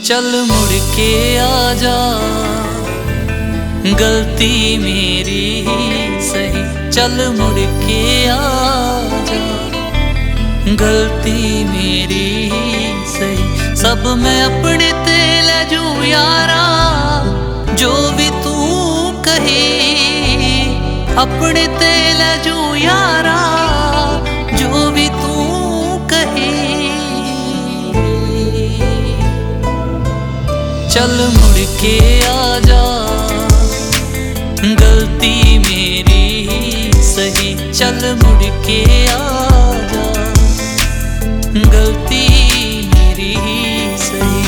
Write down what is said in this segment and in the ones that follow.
चल मुड़ के आजा, गलती मेरी ही सही। चल मुड़ के आजा, गलती मेरी ही सही। सब मैं अपने ते ले जूं यारा, जो भी तू कही अपने ते ले जूं यारा, जो भी तू कही। चल मुड़ के आजा, गलती मेरी ही सही। चल मुड़ के आजा, गलती मेरी ही सही।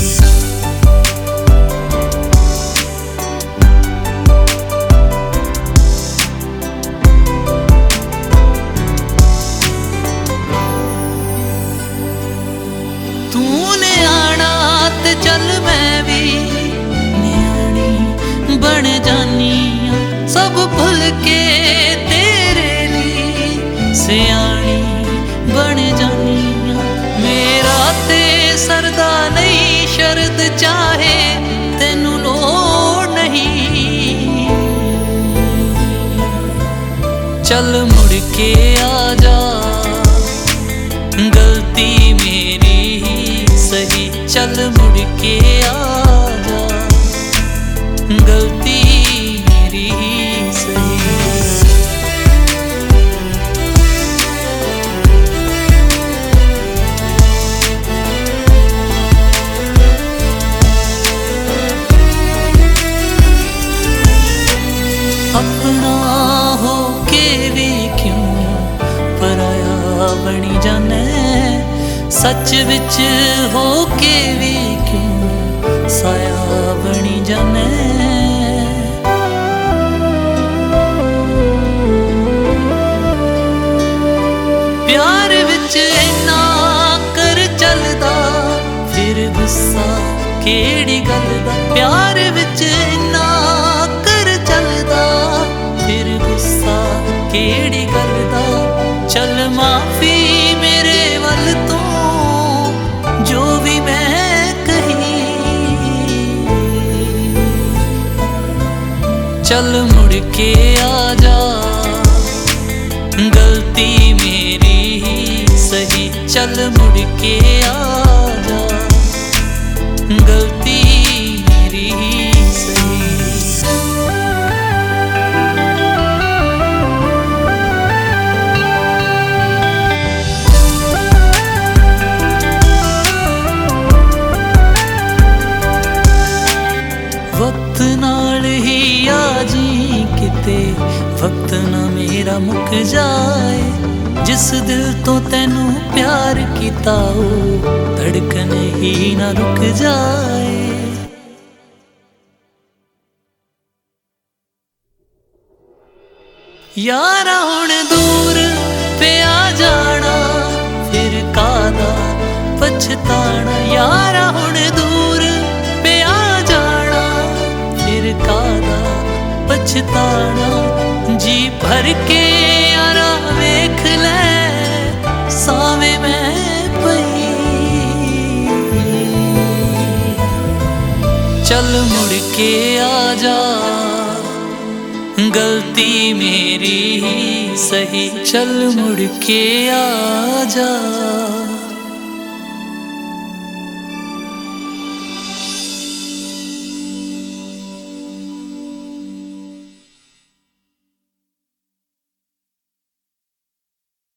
तूने आना ते चल मैं भी न्याणी बन जानी, सब भुल के तेरे लिए सियाणी बन जानी। मेरा ते सरदा नहीं शरद चाहे तेनू लोड़ नहीं। चल मुड़ के आजा, गलती मेरी ही सही। चल मुड़ के आजा, गलती मेरी ही सही। अपना हो के भी क्यों पराया बनी जाने, सच विच हो के भी क्यों साया बनी जाने। प्यार विच इन्ना कर चलदा, फिर गुस्सा केड़ी गल दा। प्यार विच इन्ना कर चलदा, फिर गुस्सा केड़ी गल दा। चल माफी मेरे वल तो, जो भी मैं कही। चल मुड़ के आजा, गलती मेरी ही सही। चल मुड़ के आजा, गलती मेरी ही सही। वक्त नाल ही आजी किते, वक्त ना मेरा मुक जाए। जिस दिल तो तैनू प्यार कीता, ओ धड़कन ही ना रुक जाए। यारा हुण दूर पे आ जाना, फिर कादा पछताना। यारा हुण दूर पे आ जाना, फिर कादा पछताना। जी भर के यारा वेख ले, सावे मैं पई। चल मुड़ के आजा, गलती मेरी ही सही। चल मुड़ के आजा।